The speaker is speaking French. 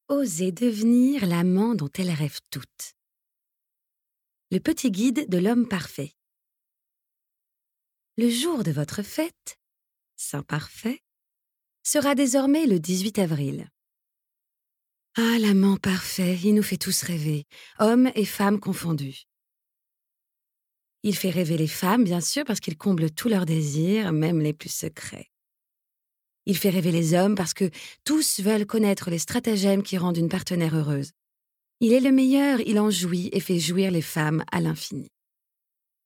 Osez devenir l'amant dont elles rêvent toutes. Le petit guide de l'homme parfait. Le jour de votre fête, Saint Parfait, sera désormais le 18 avril. Ah, l'amant parfait, il nous fait tous rêver, hommes et femmes confondus. Il fait rêver les femmes, bien sûr, parce qu'il comble tous leurs désirs, même les plus secrets. Il fait rêver les hommes parce que tous veulent connaître les stratagèmes qui rendent une partenaire heureuse. Il est le meilleur, il en jouit et fait jouir les femmes à l'infini.